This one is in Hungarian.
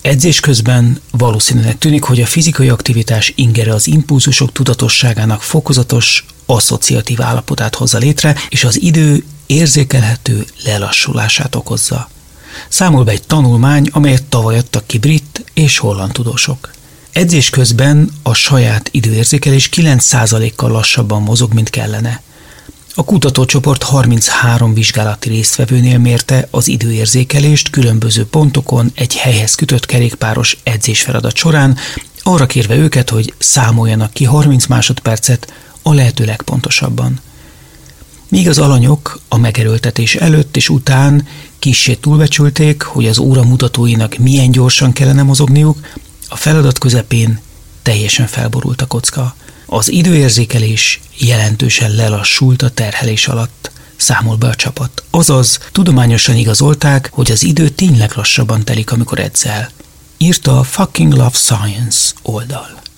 Edzés közben valószínűleg tűnik, hogy a fizikai aktivitás ingere az impulzusok tudatosságának fokozatos, asszociatív állapotát hozza létre, és az idő érzékelhető lelassulását okozza. Számol be egy tanulmány, amelyet tavaly adtak ki brit és holland tudósok. Edzés közben a saját időérzékelés 9%-kal lassabban mozog, mint kellene. A kutatócsoport 33 vizsgálati résztvevőnél mérte az időérzékelést különböző pontokon egy helyhez kötött kerékpáros edzésfeladat során, arra kérve őket, hogy számoljanak ki 30 másodpercet a lehető legpontosabban. Míg az alanyok a megerőltetés előtt és után kissé túlbecsülték, hogy az óramutatóinak milyen gyorsan kellene mozogniuk, a feladat közepén teljesen felborult a kocka. Az időérzékelés jelentősen lelassult a terhelés alatt, számol be a csapat. Azaz, tudományosan igazolták, hogy az idő tényleg lassabban telik, amikor edzel, írta a Fucking Love Science oldal.